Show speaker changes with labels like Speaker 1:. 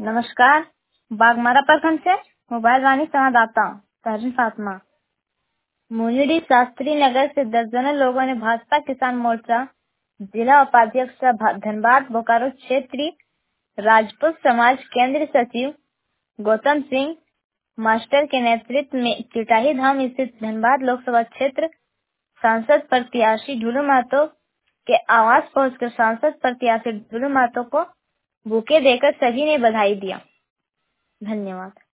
Speaker 1: नमस्कार। बागमारा प्रखंड से मोबाइल वाणी संवाददाता तहरीन फातिमा। मुनिडी शास्त्री नगर से दर्जनों लोगों ने भाजपा किसान मोर्चा जिला उपाध्यक्ष धनबाद बोकारो क्षेत्रीय राजपूत समाज केंद्र सचिव गौतम सिंह मास्टर के नेतृत्व में चिटाही धाम स्थित धनबाद लोकसभा क्षेत्र सांसद प्रत्याशी ढूलू महतो के आवास पहुंचकर सांसद प्रत्याशी ढूलू महतो को बुके देकर सभी ने बधाई दिया। धन्यवाद।